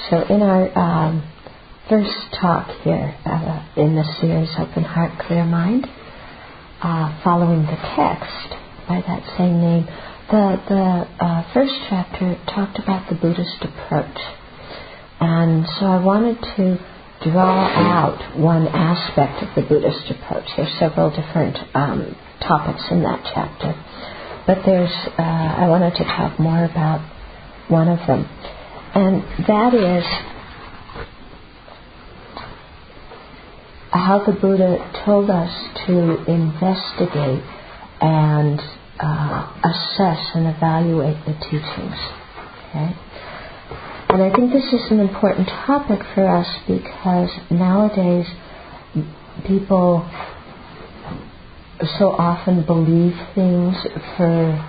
So in our first talk here in the series Open Heart, Clear Mind, following the text by that same name, the first chapter talked about the Buddhist approach. And so I wanted to draw out one aspect of the Buddhist approach. There's several different topics in that chapter, but I wanted to talk more about one of them, and that is how the Buddha told us to investigate and assess and evaluate the teachings. Okay? And I think this is an important topic for us because nowadays people so often believe things for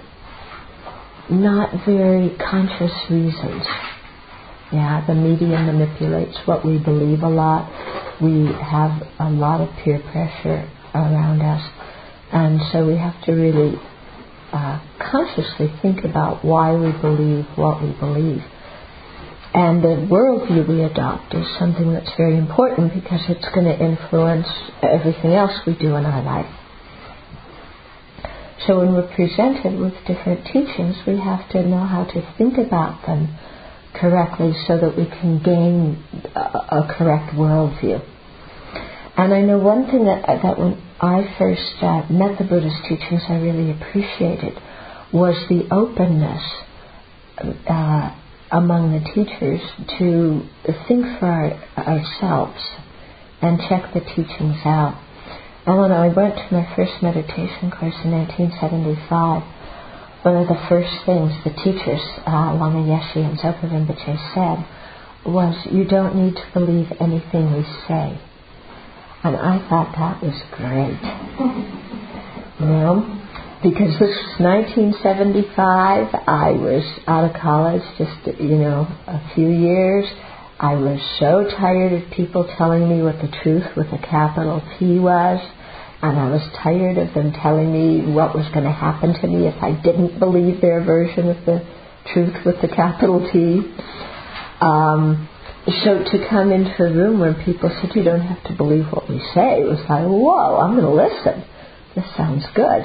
not very conscious reasons. Yeah, the media manipulates what we believe a lot. We have a lot of peer pressure around us, and so we have to really consciously think about why we believe what we believe. And the worldview we adopt is something that's very important because it's going to influence everything else we do in our life. So when we're presented with different teachings, we have to know how to think about them correctly so that we can gain a correct worldview. And I know one thing that when I first met the Buddhist teachings I really appreciated was the openness among the teachers to think for ourselves and check the teachings out. And when I went to my first meditation course in 1975, one of the first things the teachers, Lama Yeshe and Zopa Rinpoche, said was, "You don't need to believe anything we say." And I thought that was great. Because this was 1975, I was out of college just, a few years. I was so tired of people telling me what the truth with a capital T was, and I was tired of them telling me what was going to happen to me if I didn't believe their version of the truth with the capital T. So to come into a room where people said, "You don't have to believe what we say," it was like, whoa, I'm going to listen. This sounds good.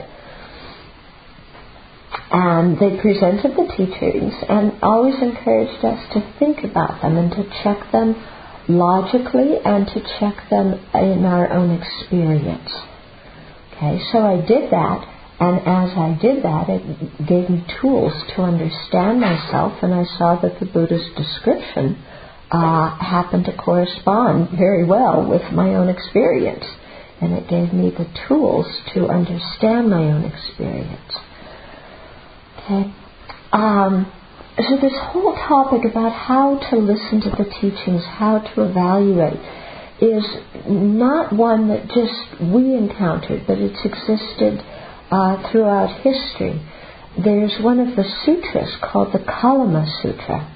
And they presented the teachings and always encouraged us to think about them and to check them logically and to check them in our own experience. Okay, so I did that, and as I did that, it gave me tools to understand myself, and I saw that the Buddha's description happened to correspond very well with my own experience, and it gave me the tools to understand my own experience. Okay. So this whole topic about how to listen to the teachings, how to evaluate, is not one that just we encountered, but it's existed throughout history. There's one of the sutras called the Kalama Sutra.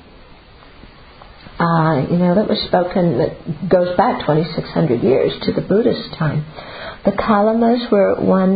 That was spoken, that goes back 2,600 years to the Buddhist time. The Kalamas were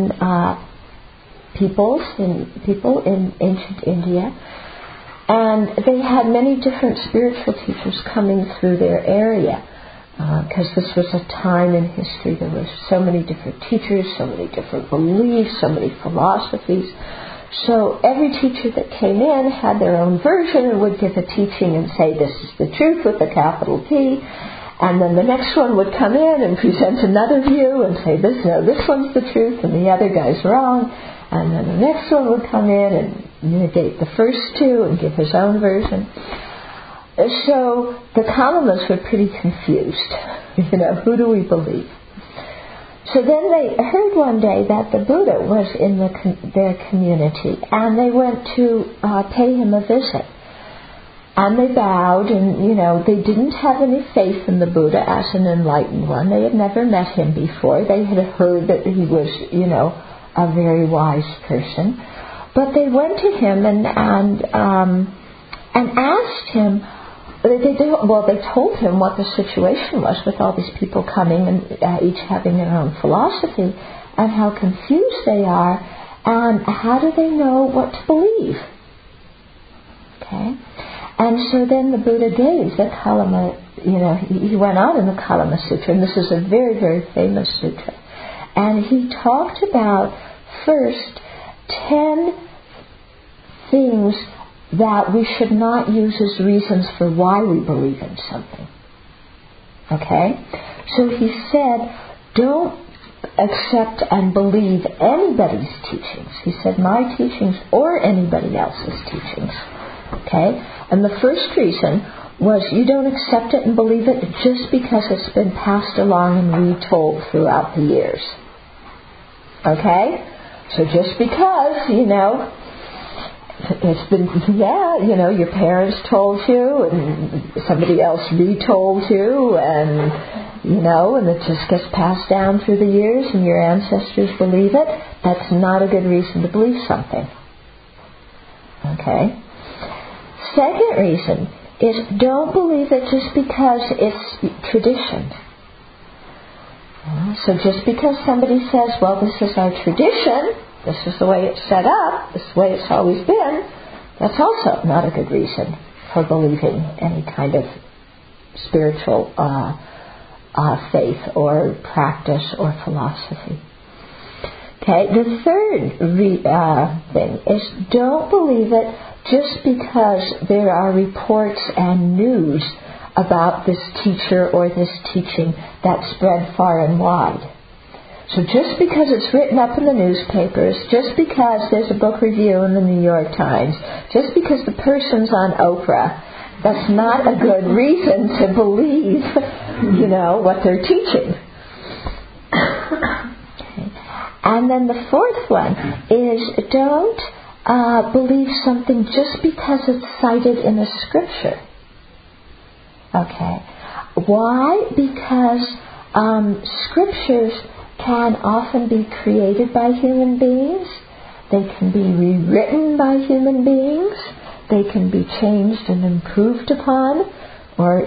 people in ancient India, and they had many different spiritual teachers coming through their area, because this was a time in history there were so many different teachers, so many different beliefs, so many philosophies. So every teacher that came in had their own version and would give a teaching and say, "This is the truth with a capital T." And then the next one would come in and present another view and say, this one's the truth and the other guy's wrong. And then the next one would come in and negate the first two and give his own version. So the Kalamas were pretty confused. Who do we believe? So then they heard one day that the Buddha was in their community, and they went to pay him a visit. And they bowed, and, they didn't have any faith in the Buddha as an enlightened one. They had never met him before. They had heard that he was, a very wise person. But they went to him and asked him, they told him what the situation was with all these people coming and each having their own philosophy, and how confused they are, and how do they know what to believe. Okay? And so then the Buddha gave the Kalama, he went on in the Kalama Sutra, and this is a very, very famous sutra. And he talked about first 10 things that we should not use as reasons for why we believe in something. Okay? So he said, don't accept and believe anybody's teachings. He said, my teachings or anybody else's teachings. Okay? And the first reason was you don't accept it and believe it just because it's been passed along and retold throughout the years. Okay? So just because, it's been, your parents told you and somebody else retold you and it just gets passed down through the years and your ancestors believe it, that's not a good reason to believe something. Okay? Second reason is don't believe it just because it's tradition. So just because somebody says, well, this is our tradition, this is the way it's set up, this is the way it's always been, that's also not a good reason for believing any kind of spiritual faith or practice or philosophy. Okay, the third thing is don't believe it just because there are reports and news about this teacher or this teaching that spread far and wide. So just because it's written up in the newspapers, just because there's a book review in the New York Times, just because the person's on Oprah, that's not a good reason to believe, what they're teaching. Okay. And then the fourth one is don't believe something just because it's cited in a scripture. Okay. Why? Because scriptures can often be created by human beings. They can be rewritten by human beings. They can be changed and improved upon or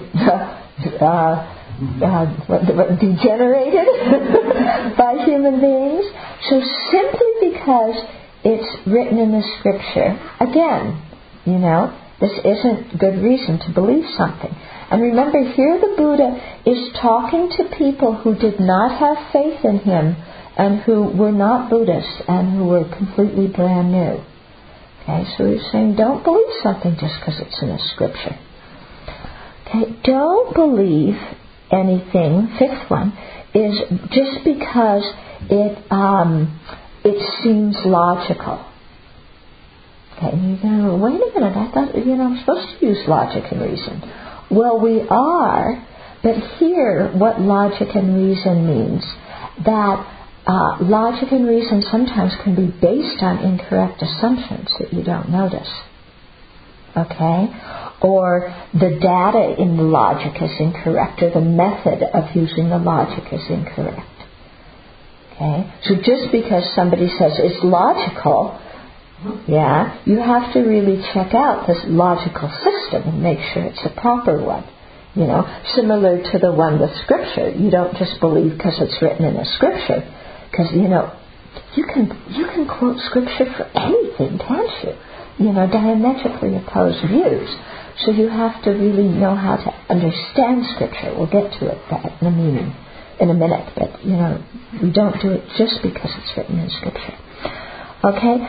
degenerated by human beings. So simply because it's written in the scripture, again, this isn't good reason to believe something. And remember, here the Buddha is talking to people who did not have faith in him and who were not Buddhists and who were completely brand new. Okay, so he's saying don't believe something just because it's in a scripture. Okay, don't believe anything, fifth one, is just because it seems logical. Okay, and you're going to go, wait a minute, I thought, I'm supposed to use logic and reason. Well, we are, but here what logic and reason means, that logic and reason sometimes can be based on incorrect assumptions that you don't notice. Okay? Or the data in the logic is incorrect, or the method of using the logic is incorrect. Okay? So just because somebody says it's logical, you have to really check out this logical system and make sure it's a proper one. Similar to the one with scripture. You don't just believe because it's written in a scripture. Because, you can quote scripture for anything, can't you? Diametrically opposed views. So you have to really know how to understand scripture. We'll get to that in a minute. But, we don't do it just because it's written in scripture. Okay,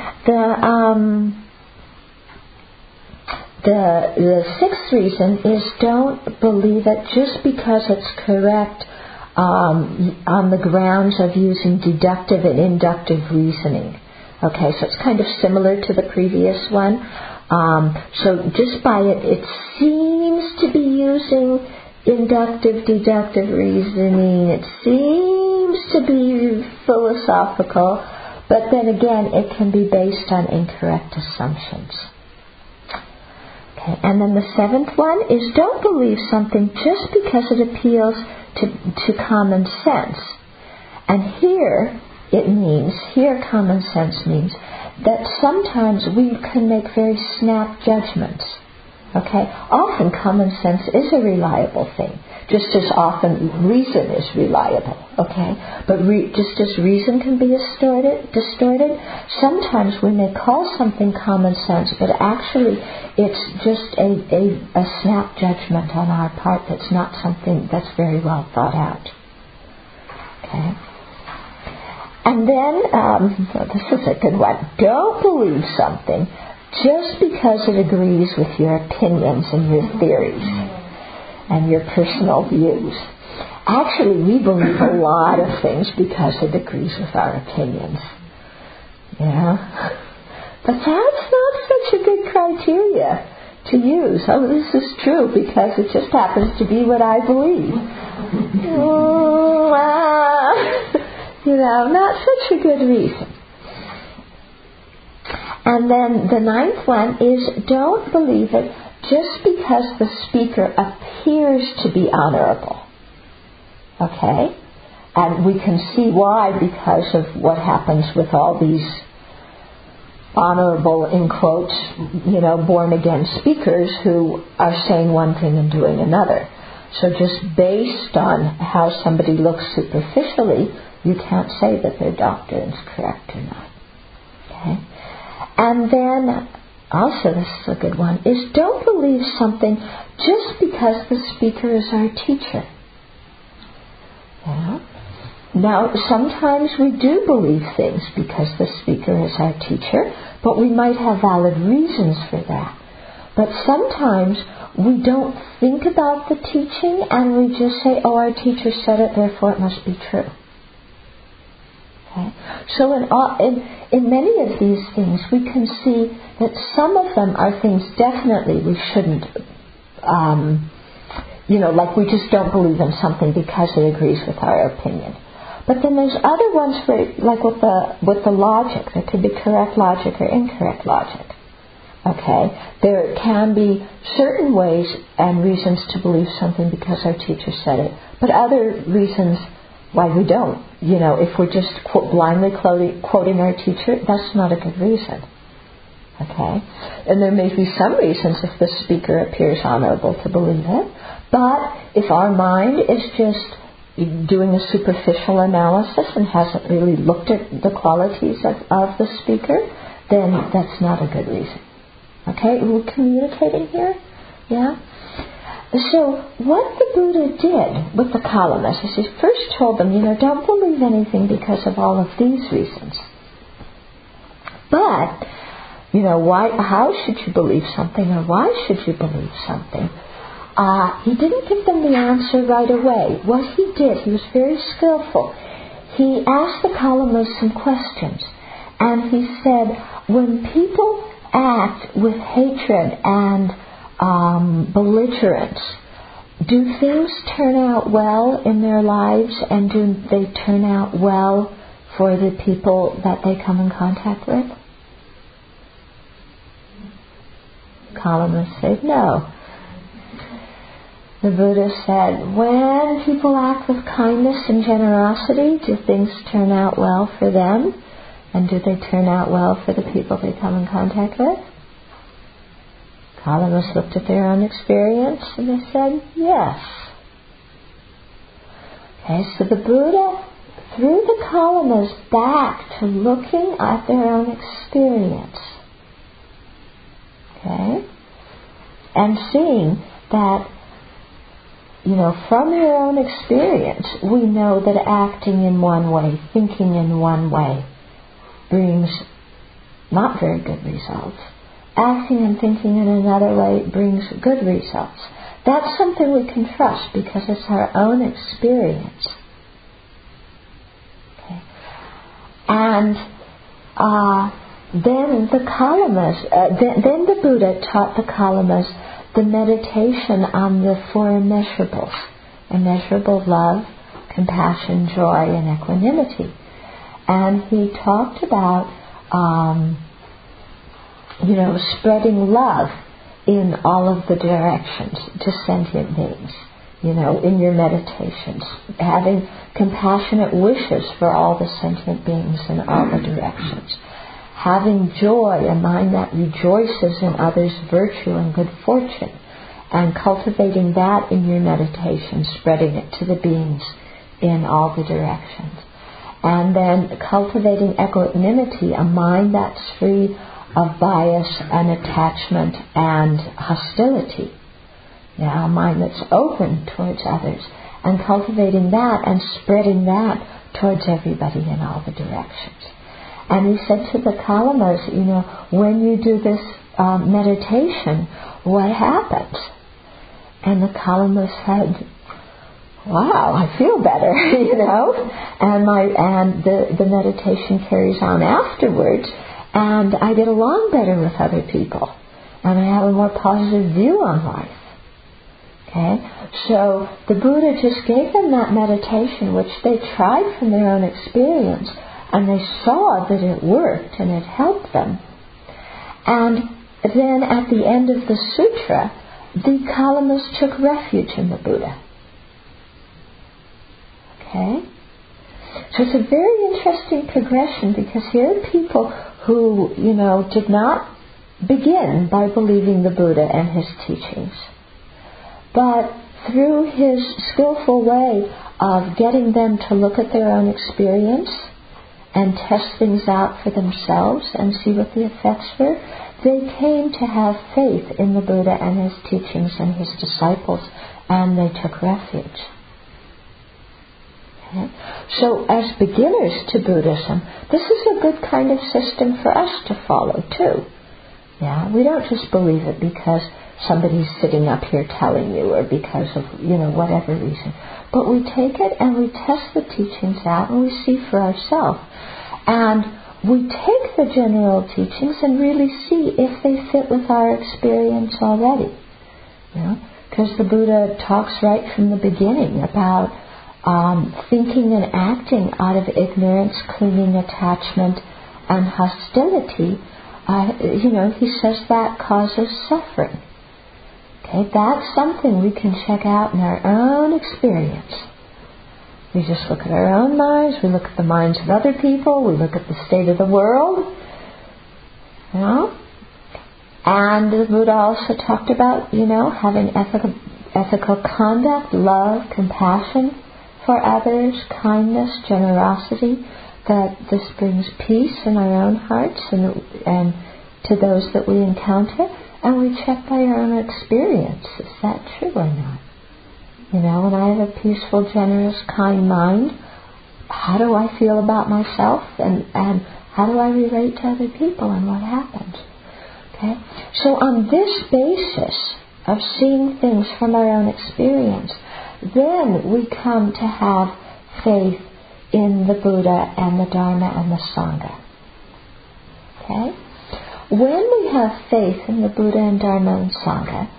the sixth reason is don't believe it just because it's correct on the grounds of using deductive and inductive reasoning. Okay, so it's kind of similar to the previous one. So just by it seems to be using inductive, deductive reasoning. It seems to be philosophical. But then again, it can be based on incorrect assumptions. Okay, and then the seventh one is don't believe something just because it appeals to common sense. And here common sense means that sometimes we can make very snap judgments. Okay, often common sense is a reliable thing. just as often reason is reliable, okay? But just as reason can be distorted, sometimes we may call something common sense, but actually it's just a snap judgment on our part that's not something that's very well thought out, okay? And then, this is a good one. Don't believe something just because it agrees with your opinions and your theories and your personal views. Actually, we believe a lot of things because it agrees with our opinions. Yeah? But that's not such a good criteria to use. Oh, this is true because it just happens to be what I believe. Not such a good reason. And then the ninth one is don't believe it just because the speaker appears to be honorable. Okay? And we can see why because of what happens with all these honorable, in quotes, born-again speakers who are saying one thing and doing another. So just based on how somebody looks superficially, you can't say that their doctrine is correct or not. Okay? And then, also this is a good one, is don't believe something just because the speaker is our teacher. Yeah? Now, sometimes we do believe things because the speaker is our teacher, but we might have valid reasons for that. But sometimes we don't think about the teaching and we just say, oh, our teacher said it, therefore it must be true. Okay? So in many of these things, we can see that some of them are things definitely we shouldn't, like we just don't believe in something because it agrees with our opinion. But then there's other ones where, like with the logic, there could be correct logic or incorrect logic. Okay? There can be certain ways and reasons to believe something because our teacher said it, but other reasons why we don't. If we're just blindly quoting our teacher, that's not a good reason. Okay? And there may be some reasons if the speaker appears honorable to believe it, but if our mind is just doing a superficial analysis and hasn't really looked at the qualities of the speaker, then that's not a good reason. Okay? We're communicating here? Yeah? So what the Buddha did with the Kalama is he first told them, don't believe anything because of all of these reasons. But, how should you believe something or why should you believe something? He didn't give them the answer right away. What he did, he was very skillful. He asked the Kalamas some questions. And he said, when people act with hatred and belligerence, do things turn out well in their lives and do they turn out well for the people that they come in contact with? Kalamas said no. The Buddha said, when people act with kindness and generosity, do things turn out well for them? And do they turn out well for the people they come in contact with? Kalamas looked at their own experience and they said, yes. Okay, so the Buddha threw the Kalamas back to looking at their own experience. Okay? And seeing that, from your own experience, we know that acting in one way, thinking in one way, brings not very good results. Acting and thinking in another way brings good results. That's something we can trust because it's our own experience. Okay. And then the Kalamas, then the Buddha taught the Kalamas the meditation on the four immeasurables: immeasurable love, compassion, joy, and equanimity. And he talked about spreading love in all of the directions to sentient beings, in your meditations, having compassionate wishes for all the sentient beings in all the directions, having joy, a mind that rejoices in others' virtue and good fortune, and cultivating that in your meditation, spreading it to the beings in all the directions. And then cultivating equanimity, a mind that's free of bias and attachment and hostility. A mind that's open towards others. And cultivating that and spreading that towards everybody in all the directions. And he said to the Kalamas, when you do this meditation, what happens? And the Kalamas said, wow, I feel better, and the meditation carries on afterwards, and I get along better with other people, and I have a more positive view on life. Okay, so the Buddha just gave them that meditation, which they tried from their own experience, and they saw that it worked and it helped them. And then at the end of the sutra, the Kalamas took refuge in the Buddha. Okay? So it's a very interesting progression, because here are people who, did not begin by believing the Buddha and his teachings. But through his skillful way of getting them to look at their own experience and test things out for themselves and see what the effects were, they came to have faith in the Buddha and his teachings and his disciples, and they took refuge. Okay? So as beginners to Buddhism, this is a good kind of system for us to follow too. We don't just believe it because somebody's sitting up here telling you, or because of, whatever reason. But we take it and we test the teachings out and we see for ourselves. And we take the general teachings and really see if they fit with our experience already. Because the Buddha talks right from the beginning about thinking and acting out of ignorance, clinging, attachment, and hostility. He says that causes suffering. Okay, that's something we can check out in our own experience. We just look at our own minds, we look at the minds of other people, we look at the state of the world. And the Buddha also talked about, having ethical conduct, love, compassion for others, kindness, generosity, that this brings peace in our own hearts and to those that we encounter. And we check by our own experience, is that true or not? When I have a peaceful, generous, kind mind, how do I feel about myself, and how do I relate to other people, and what happens? Okay? So on this basis of seeing things from our own experience, then we come to have faith in the Buddha and the Dharma and the Sangha. Okay? When we have faith in the Buddha and Dharma and Sangha,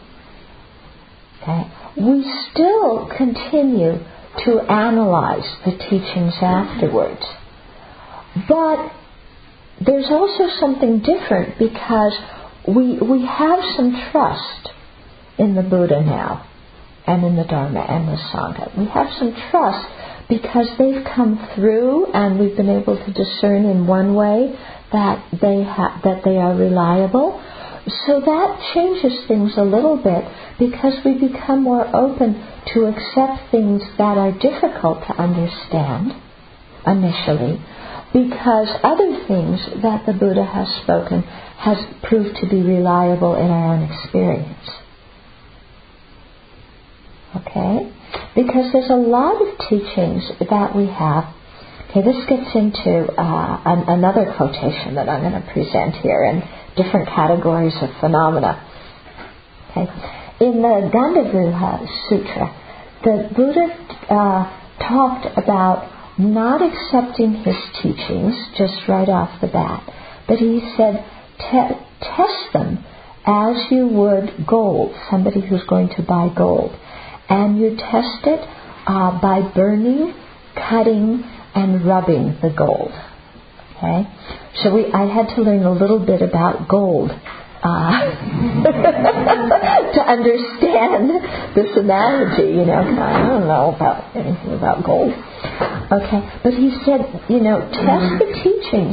we still continue to analyze the teachings afterwards. But there's also something different, because we have some trust in the Buddha now and in the Dharma and the Sangha. We have some trust because they've come through and we've been able to discern in one way that they are reliable. So that changes things a little bit, because we become more open to accept things that are difficult to understand initially, because other things that the Buddha has spoken has proved to be reliable in our own experience. Okay? Because there's a lot of teachings that we have. Okay, this gets into another quotation that I'm going to present here in different categories of phenomena. Okay, in the Gandavruha Sutra, the Buddha talked about not accepting his teachings just right off the bat, but he said, test them as you would gold, somebody who's going to buy gold. And you test it by burning, cutting, and rubbing the gold. Okay? So I had to learn a little bit about gold to understand this analogy, I don't know about anything about gold. Okay, but he said, test the teachings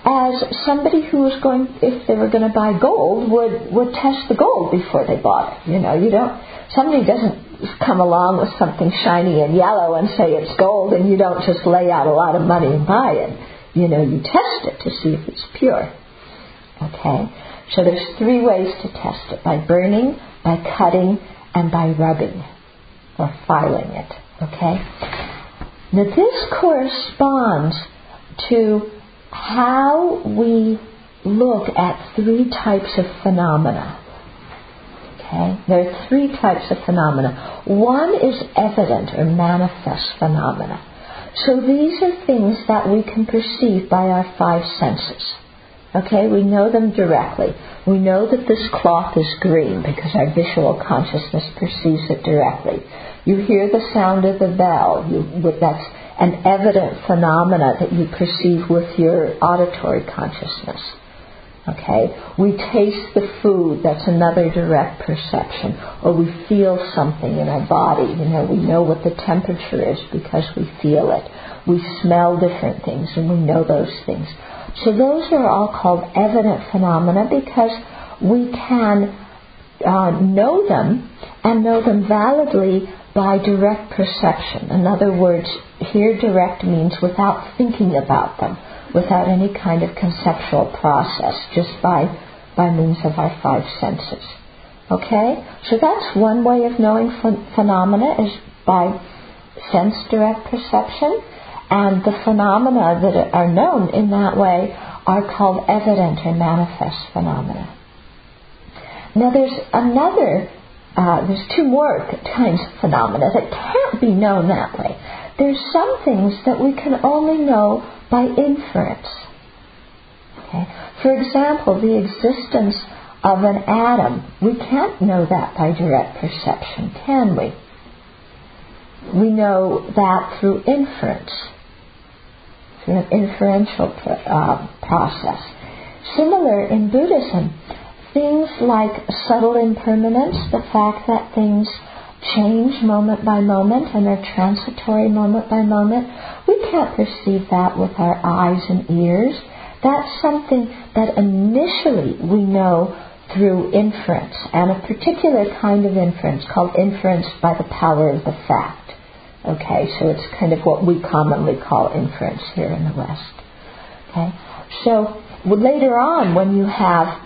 as somebody who was going, if they were going to buy gold, would test the gold before they bought it. Somebody doesn't come along with something shiny and yellow and say it's gold, and you don't just lay out a lot of money and buy it. You test it to see if it's pure. Okay? So there's 3 ways to test it: by burning, by cutting, and by rubbing or filing it. Okay? Now this corresponds to how we look at 3 types of phenomena. Okay? There are 3 types of phenomena. One is evident or manifest phenomena. So these are things that we can perceive by our 5 senses. Okay? We know them directly. We know that this cloth is green because our visual consciousness perceives it directly. You hear the sound of the bell. That's an evident phenomena that you perceive with your auditory consciousness. Okay? We taste the food. That's another direct perception. Or we feel something in our body. We know what the temperature is because we feel it. We smell different things and we know those things. So those are all called evident phenomena because we can know them and know them validly by direct perception. In other words, here direct means without thinking about them, without any kind of conceptual process, just by means of our 5 senses. Okay? So that's one way of knowing phenomena, is by sense direct perception. And the phenomena that are known in that way are called evident or manifest phenomena. Now there's 2 more kinds of phenomena that can't be known that way. There's some things that we can only know by inference. Okay? For example, the existence of an atom. We can't know that by direct perception, can we? We know that through inference, through an inferential process. Similar in Buddhism, things like subtle impermanence, the fact that things change moment by moment and are transitory moment by moment, we can't perceive that with our eyes and ears. That's something that initially we know through inference, and a particular kind of inference called inference by the power of the fact. Okay, so it's kind of what we commonly call inference here in the West. Okay, so later on when you have,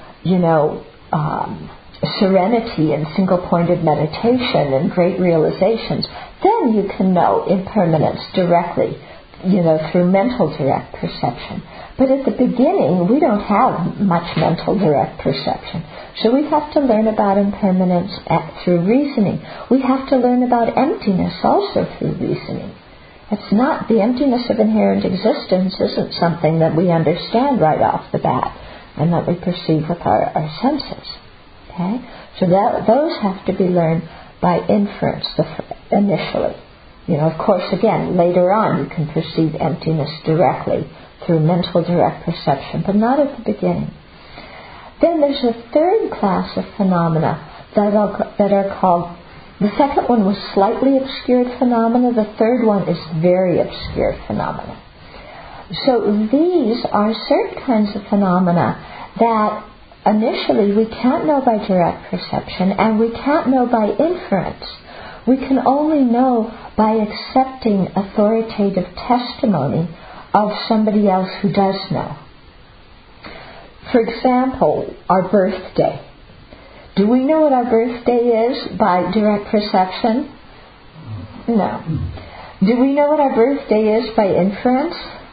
serenity and single-pointed meditation and great realizations, then you can know impermanence directly, through mental direct perception. But at the beginning, we don't have much mental direct perception. So we have to learn about impermanence through reasoning. We have to learn about emptiness also through reasoning. It's not, the emptiness of inherent existence isn't something that we understand right off the bat and that we perceive with our senses. Okay? So those have to be learned by inference initially. Of course, again, later on you can perceive emptiness directly through mental direct perception, but not at the beginning. Then there's a 3rd class of phenomena that are called, the second one was slightly obscured phenomena, the 3rd one is very obscure phenomena. So these are certain kinds of phenomena that initially we can't know by direct perception and we can't know by inference. We can only know by accepting authoritative testimony of somebody else who does know. For example, our birthday. Do we know what our birthday is by direct perception? No. Do we know what our birthday is by inference?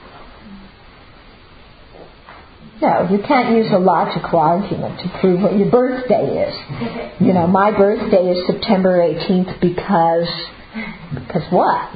No, you can't use a logical argument to prove what your birthday is. My birthday is September 18th because what?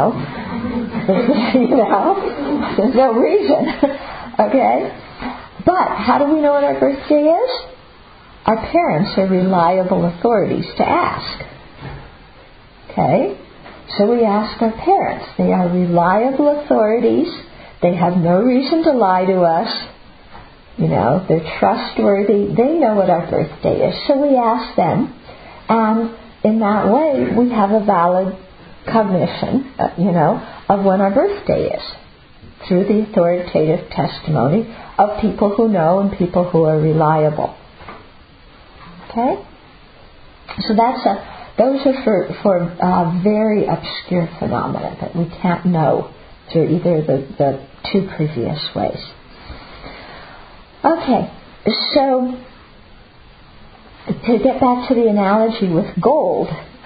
There's no reason. Okay? But how do we know what our birthday is? Our parents are reliable authorities to ask. Okay? So we ask our parents. They are reliable authorities. They have no reason to lie to us. They're trustworthy. They know what our birthday is. So we ask them. And in that way, we have a valid cognition, of when our birthday is. through the authoritative testimony of people who know and people who are reliable. Okay? So those are for very obscure phenomena that we can't know through either the two previous ways. Okay, so to get back to the analogy with gold,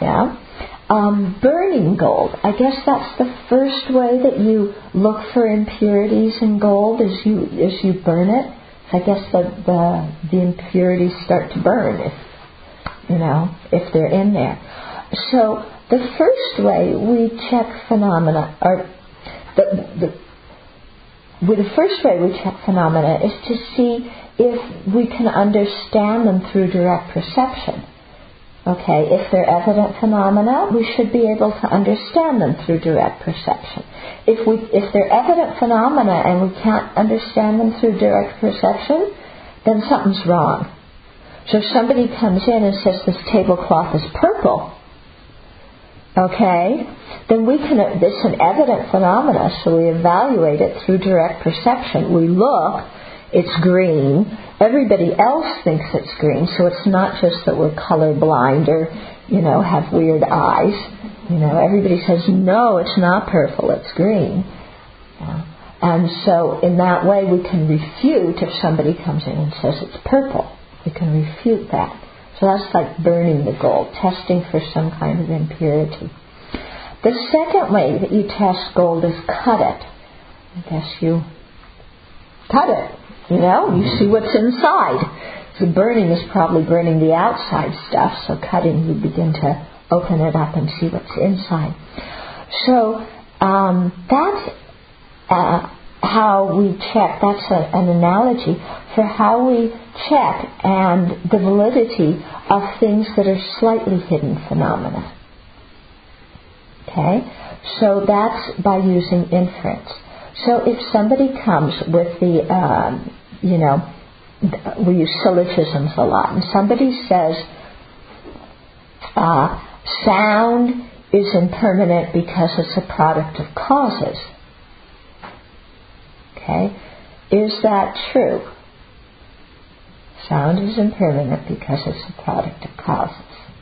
burning gold. I guess that's the first way that you look for impurities in gold as you burn it. So I guess the impurities start to burn if they're in there. So the first way we check phenomena, or the first way we check phenomena is to see if we can understand them through direct perception. Okay, if they're evident phenomena, we should be able to understand them through direct perception. If they're evident phenomena and we can't understand them through direct perception, then something's wrong. So if somebody comes in and says this tablecloth is purple, okay, then it's an evident phenomena, so we evaluate it through direct perception. We look, it's green. Everybody else thinks it's green, so it's not just that we're colorblind or, have weird eyes. Everybody says, no, it's not purple, it's green. And so in that way we can refute if somebody comes in and says it's purple. We can refute that. So that's like burning the gold, testing for some kind of impurity. The second way that you test gold is cut it. I guess you cut it. You see what's inside. So burning is probably burning the outside stuff, so cutting, you begin to open it up and see what's inside. So that's how we check. That's an analogy for how we check and the validity of things that are slightly hidden phenomena. Okay? So that's by using inference. So if somebody comes with we use syllogisms a lot, and somebody says, sound is impermanent because it's a product of causes. Okay? Is that true? Sound is impermanent because it's a product of causes.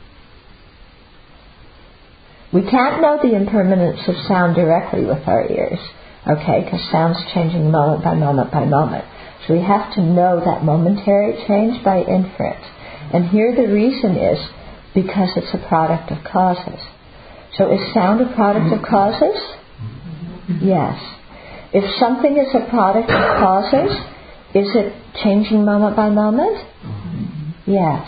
We can't know the impermanence of sound directly with our ears, okay, because sound's changing moment by moment by moment. So we have to know that momentary change by inference. And here the reason is because it's a product of causes. So is sound a product of causes? Yes. If something is a product of causes, is it changing moment by moment? Yes.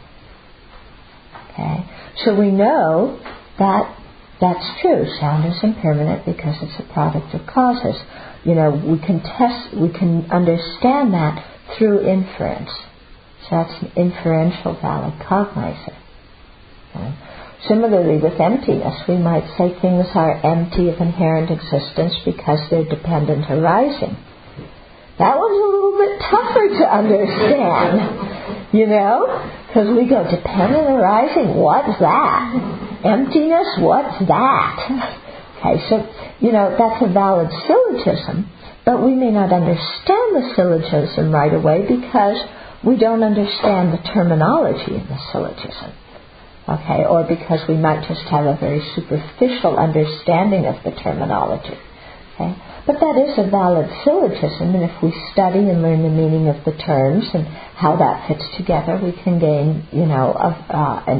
Okay. So we know that that's true. Sound is impermanent because it's a product of causes. We can understand that through inference. So that's an inferential valid cognizer. Okay. Similarly, with emptiness, we might say things are empty of inherent existence because they're dependent arising. That was a little bit tougher to understand, because we go, dependent arising, what's that? Emptiness, what's that? Okay, so, that's a valid syllogism, but we may not understand the syllogism right away because we don't understand the terminology in the syllogism. Okay, or because we might just have a very superficial understanding of the terminology. Okay, but that is a valid syllogism, and if we study and learn the meaning of the terms and how that fits together, we can gain, an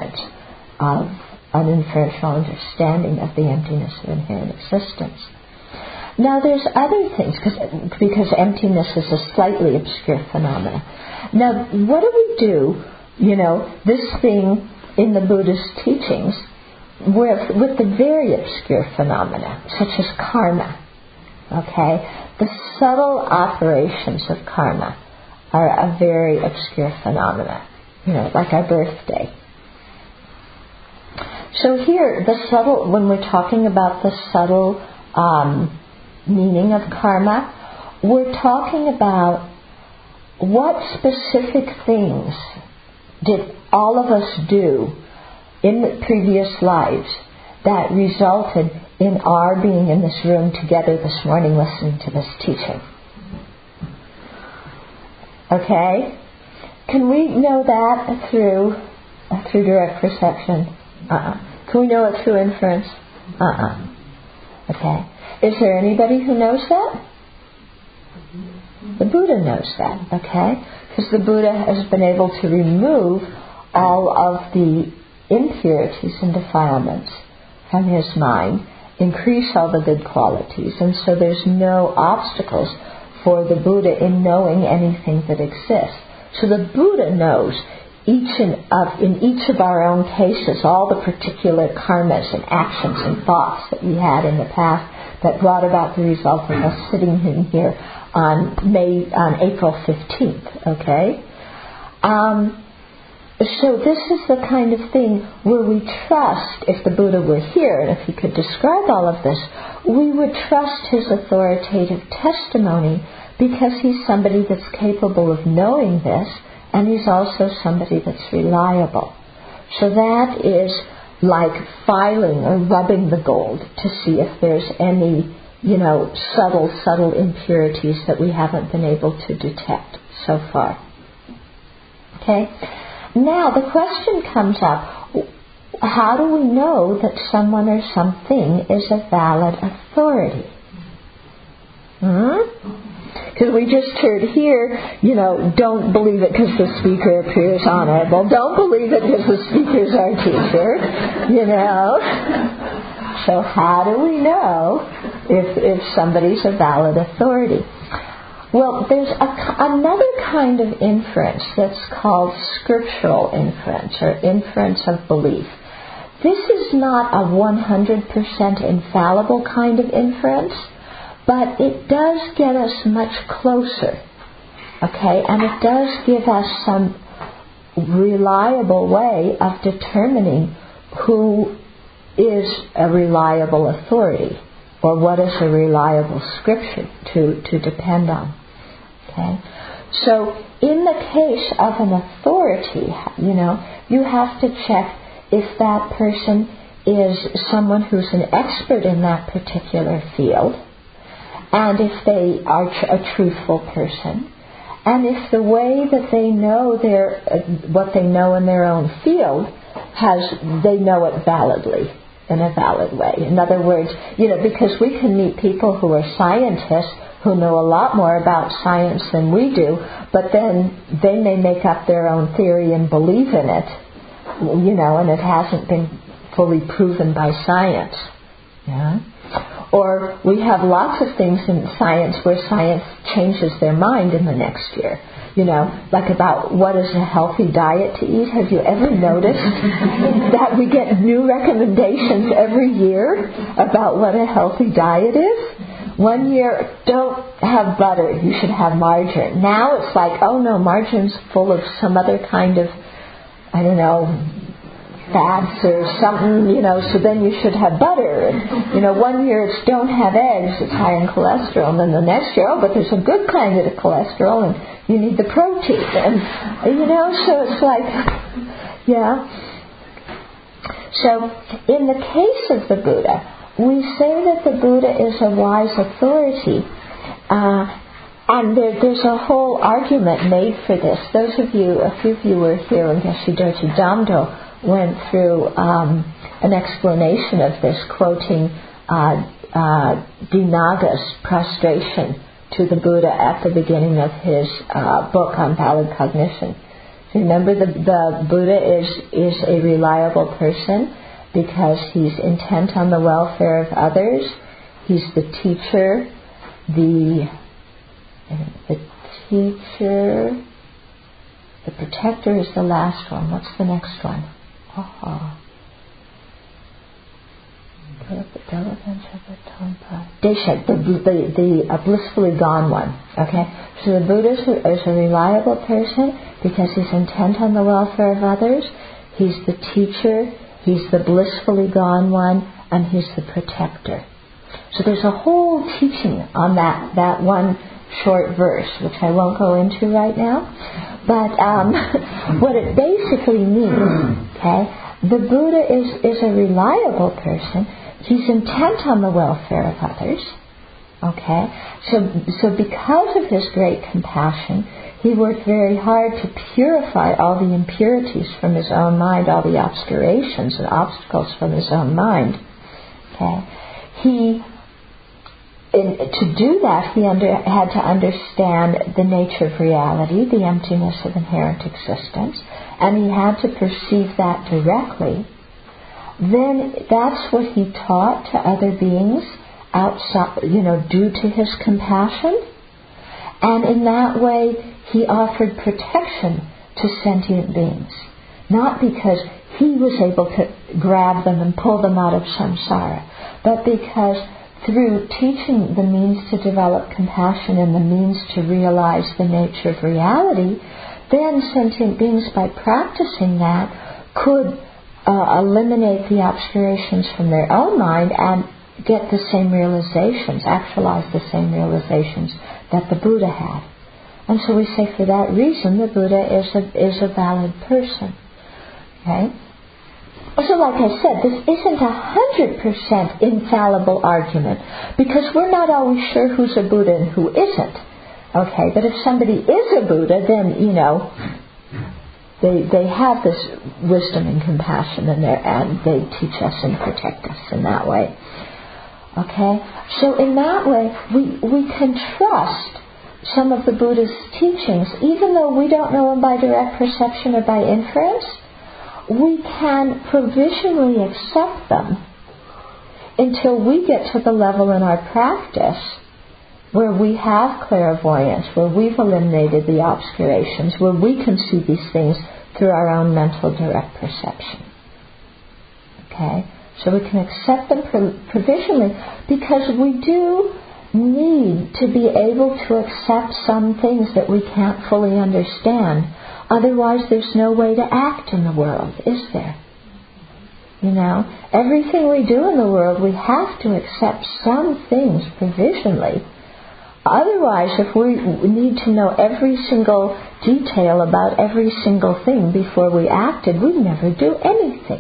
inferential understanding of the emptiness of inherent existence. Now, there's other things because emptiness is a slightly obscure phenomena. Now, what do we do? This thing in the Buddhist teachings with the very obscure phenomena, such as karma. Okay? The subtle operations of karma are a very obscure phenomena, like our birthday. So here, when we're talking about the subtle meaning of karma, we're talking about what specific things did all of us do in the previous lives that resulted in our being in this room together this morning listening to this teaching. Okay? Can we know that through direct perception? Can we know it through inference? Okay. Is there anybody who knows that? The Buddha knows that, okay? Because the Buddha has been able to remove all of the impurities and defilements from his mind, increase all the good qualities, and so there's no obstacles for the Buddha in knowing anything that exists. So the Buddha knows in each of our own cases all the particular karmas and actions and thoughts that we had in the past that brought about the result of us sitting in here on April 15th, okay? So this is the kind of thing where we trust, if the Buddha were here and if he could describe all of this, we would trust his authoritative testimony because he's somebody that's capable of knowing this, and he's also somebody that's reliable. So that is like filing or rubbing the gold to see if there's any, subtle impurities that we haven't been able to detect so far. Okay? Now the question comes up, how do we know that someone or something is a valid authority? Because we just heard here, don't believe it because the speaker appears honorable. Don't believe it because the speaker's our teacher, So how do we know if somebody's a valid authority? Well, there's another kind of inference that's called scriptural inference or inference of belief. This is not a 100% infallible kind of inference, but it does get us much closer, okay? And it does give us some reliable way of determining who is a reliable authority or what is a reliable scripture to depend on, okay? So in the case of an authority, you have to check if that person is someone who's an expert in that particular field, and if they are a truthful person, and if the way that they know what they know in their own field they know it validly, in a valid way. In other words, because we can meet people who are scientists who know a lot more about science than we do, but then they may make up their own theory and believe in it, and it hasn't been fully proven by science. Yeah? Or we have lots of things in science where science changes their mind in the next year. Like about what is a healthy diet to eat. Have you ever noticed that we get new recommendations every year about what a healthy diet is? One year, don't have butter, you should have margarine. Now it's like, oh no, margarine's full of some other kind of, fats or something, so then you should have butter. And, one year it's don't have eggs, it's high in cholesterol. And then the next year, but there's a good kind of cholesterol and you need the protein. And, so it's like, yeah. So in the case of the Buddha, we say that the Buddha is a wise authority. And there's a whole argument made for this. A few of you were here when Geshe Dorje Damdo went through an explanation of this, quoting Dinaga's prostration to the Buddha at the beginning of his book on valid cognition. So remember, the Buddha is a reliable person because he's intent on the welfare of others. He's the teacher, the protector is the last one. What's the next one? Desha, the blissfully gone one. Okay, so the Buddha is a reliable person because he's intent on the welfare of others. He's the teacher. He's the blissfully gone one, and he's the protector. So there's a whole teaching on that one short verse, which I won't go into right now. But what it basically means, okay, the Buddha is a reliable person He's intent on the welfare of others. Okay? So because of his great compassion, he worked very hard to purify all the impurities from his own mind, all the obscurations and obstacles from his own mind. Okay? To do that, he had to understand the nature of reality, the emptiness of inherent existence, and he had to perceive that directly. Then that's what he taught to other beings outside, due to his compassion. And in that way, he offered protection to sentient beings. Not because he was able to grab them and pull them out of samsara, but because through teaching the means to develop compassion and the means to realize the nature of reality, then sentient beings, by practicing that, could eliminate the obscurations from their own mind and get the same realizations, actualize the same realizations that the Buddha had. And so we say for that reason the Buddha is a valid person. Okay? So like I said, this isn't 100% infallible argument, because we're not always sure who's a Buddha and who isn't. Okay, but if somebody is a Buddha, then, they have this wisdom and compassion in there, and they teach us and protect us in that way. Okay, so in that way, we can trust some of the Buddha's teachings, even though we don't know them by direct perception or by inference. We can provisionally accept them until we get to the level in our practice where we have clairvoyance, where we've eliminated the obscurations, where we can see these things through our own mental direct perception. Okay? So we can accept them provisionally, because we do need to be able to accept some things that we can't fully understand. Otherwise, there's no way to act in the world, is there? Everything we do in the world, we have to accept some things provisionally. Otherwise, if we need to know every single detail about every single thing before we acted, we'd never do anything.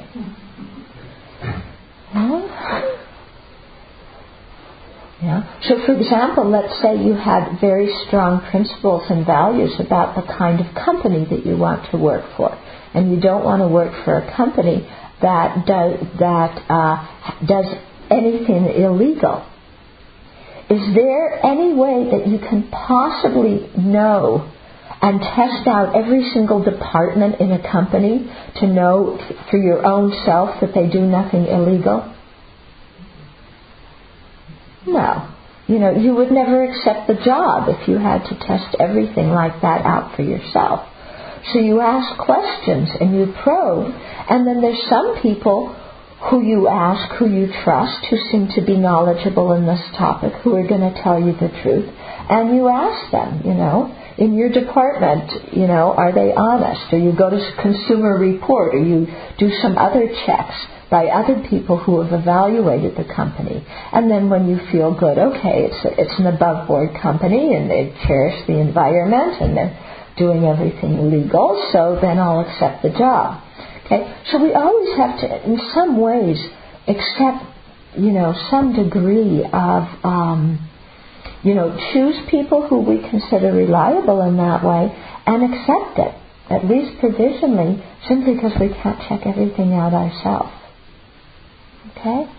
So, for example, let's say you had very strong principles and values about the kind of company that you want to work for, and you don't want to work for a company that does anything illegal. Is there any way that you can possibly know and test out every single department in a company to know for your own self that they do nothing illegal? No. You would never accept the job if you had to test everything like that out for yourself. So you ask questions and you probe, and then there's some people who you ask, who you trust, who seem to be knowledgeable in this topic, who are going to tell you the truth, and you ask them, in your department, are they honest? Or you go to Consumer Report, or you do some other checks by other people who have evaluated the company. And then when you feel good, okay, it's an above-board company, and they cherish the environment, and they're doing everything legal, so then I'll accept the job. Okay? So we always have to, in some ways, accept, some degree of, choose people who we consider reliable in that way and accept it, at least provisionally, simply because we can't check everything out ourselves. Okay?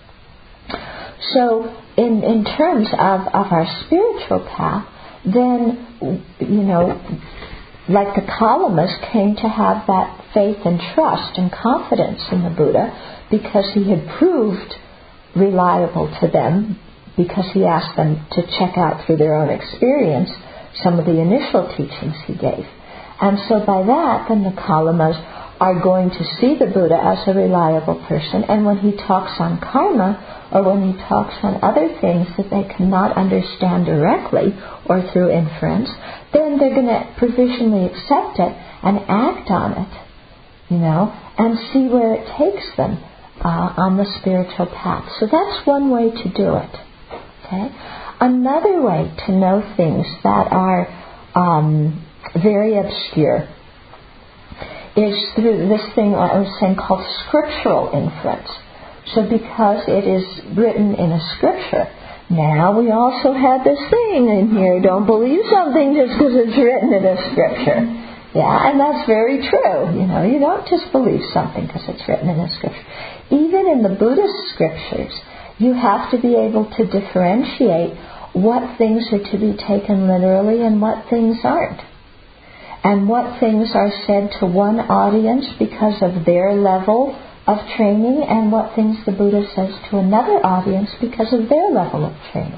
So in terms of our spiritual path, then, like the Kalamas came to have that faith and trust and confidence in the Buddha because he had proved reliable to them, because he asked them to check out through their own experience some of the initial teachings he gave. And so by that, then the Kalamas are going to see the Buddha as a reliable person, and when he talks on karma, or when he talks on other things that they cannot understand directly or through inference, then they're going to provisionally accept it and act on it, and see where it takes them on the spiritual path. So that's one way to do it. Okay? Another way to know things that are very obscure is through this thing I was saying called scriptural inference. So because it is written in a scripture, now we also have this thing in here, don't believe something just because it's written in a scripture. Yeah, and that's very true. You don't just believe something because it's written in a scripture. Even in the Buddhist scriptures, you have to be able to differentiate what things are to be taken literally and what things aren't. And what things are said to one audience because of their level of training, and what things the Buddha says to another audience because of their level of training.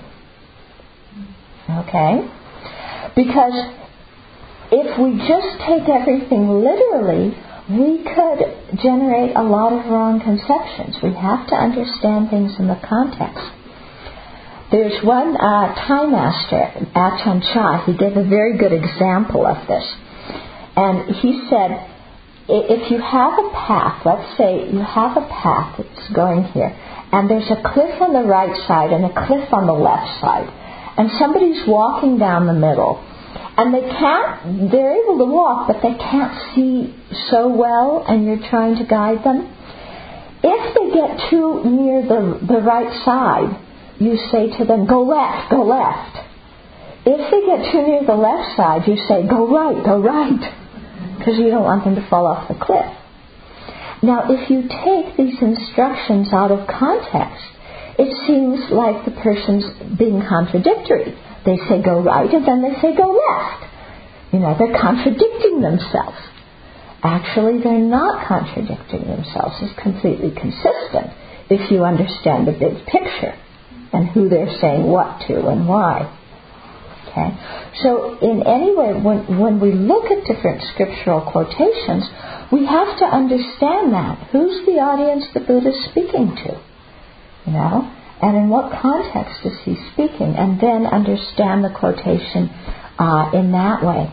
Okay? Because if we just take everything literally, we could generate a lot of wrong conceptions. We have to understand things in the context. There's one Thai master, Ajahn Chah, he gave a very good example of this. And he said, if you have a path, let's say you have a path that's going here, and there's a cliff on the right side and a cliff on the left side, and somebody's walking down the middle, and they're able to walk, but they can't see so well, and you're trying to guide them. If they get too near the right side, you say to them, go left, go left. If they get too near the left side, you say, go right, go right. Because you don't want them to fall off the cliff. Now, if you take these instructions out of context, it seems like the person's being contradictory. They say go right, and then they say go left. They're contradicting themselves. Actually, they're not contradicting themselves. It's completely consistent if you understand the big picture and who they're saying what to and why. Okay? So in any way, when we look at different scriptural quotations, we have to understand that. Who's the audience the Buddha is speaking to? And in what context is he speaking? And then understand the quotation in that way.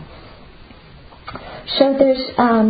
So there's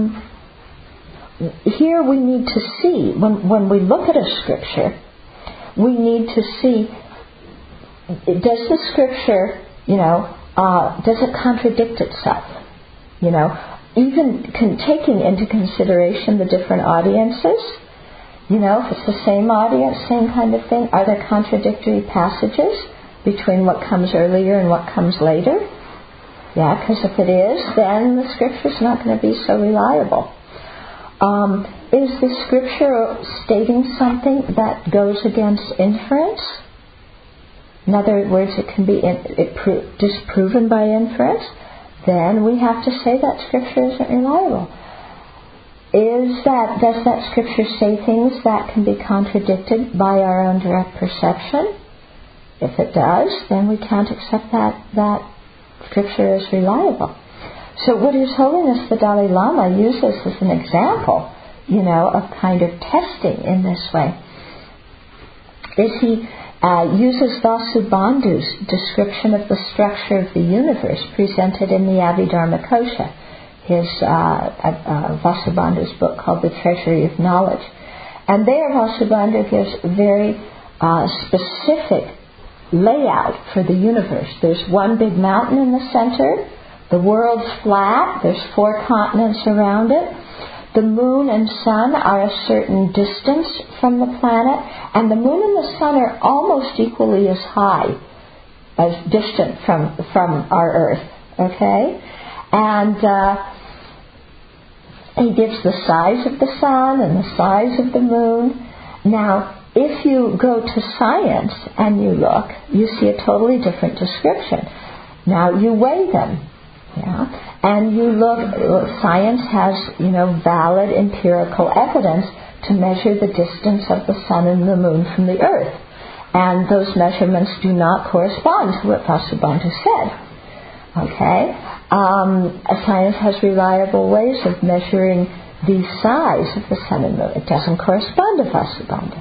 here we need to see, when we look at a scripture, we need to see, does the scripture, does it contradict itself? Even taking into consideration the different audiences, if it's the same audience, same kind of thing, are there contradictory passages between what comes earlier and what comes later? Yeah, because if it is, then the scripture's not going to be so reliable. Is the scripture stating something that goes against inference? In other words, it can be disproven by inference. Then we have to say that scripture isn't reliable. Does that scripture say things that can be contradicted by our own direct perception? If it does, then we can't accept that scripture as reliable. So what His Holiness the Dalai Lama uses as an example, of kind of testing in this way, is he uses Vasubandhu's description of the structure of the universe presented in the Abhidharmakosha, his Vasubandhu's book called The Treasury of Knowledge. And there Vasubandhu gives a very specific layout for the universe. There's one big mountain in the center. The world's flat. There's 4 continents around it. The moon and sun are a certain distance from the planet, and the moon and the sun are almost equally as high, as distant from our Earth. Okay? And he gives the size of the sun and the size of the moon. Now, if you go to science and you look, you see a totally different description. Now, you weigh them. Yeah, and you look, science has, valid empirical evidence to measure the distance of the sun and the moon from the earth. And those measurements do not correspond to what Vasubandhu said. Okay? Science has reliable ways of measuring the size of the sun and moon. It doesn't correspond to Vasubandhu.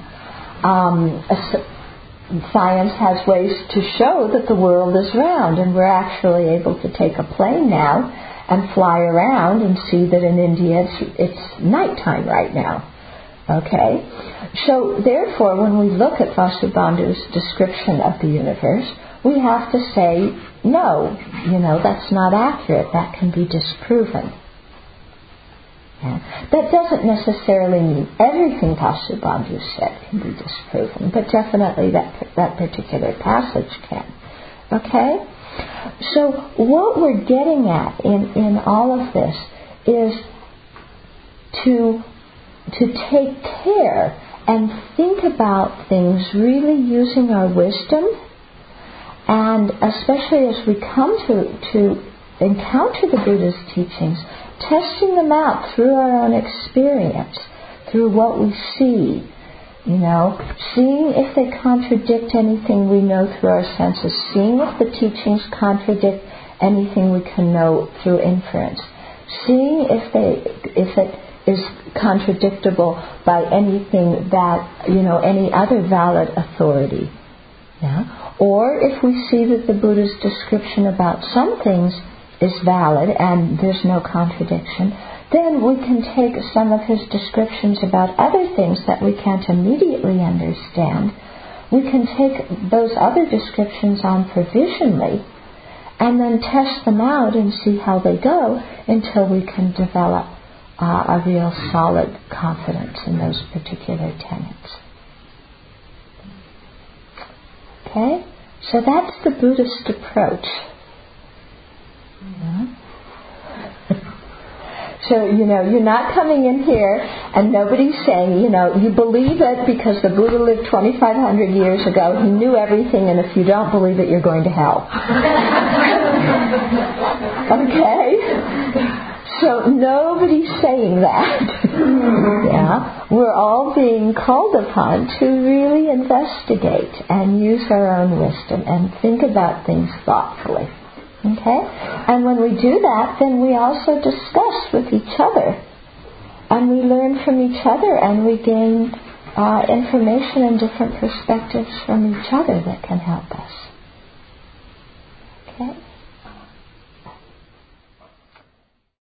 Science has ways to show that the world is round, and we're actually able to take a plane now and fly around and see that in India it's nighttime right now. Okay? So therefore, when we look at Vasubandhu's description of the universe, we have to say, no, that's not accurate. That can be disproven. Yeah? That doesn't necessarily mean everything Vasubandhu said can be disproven, but definitely that particular passage can. Okay? So what we're getting at in all of this is to take care and think about things really using our wisdom, and especially as we come to encounter the Buddha's teachings, testing them out through our own experience, through what we see, seeing if they contradict anything we know through our senses, seeing if the teachings contradict anything we can know through inference, seeing if it is contradictable by anything that, any other valid authority. Yeah? Or if we see that the Buddha's description about some things is valid and there's no contradiction, then we can take some of his descriptions about other things that we can't immediately understand. We can take those other descriptions on provisionally and then test them out and see how they go until we can develop a real solid confidence in those particular tenets. Okay? So that's the Buddhist approach. Yeah. So, you're not coming in here and nobody's saying, you believe it because the Buddha lived 2,500 years ago, he knew everything, and if you don't believe it, you're going to hell. Okay? So nobody's saying that. Yeah? We're all being called upon to really investigate and use our own wisdom and think about things thoughtfully. Okay? And when we do that, then we also discuss with each other. And we learn from each other, and we gain information and different perspectives from each other that can help us. Okay?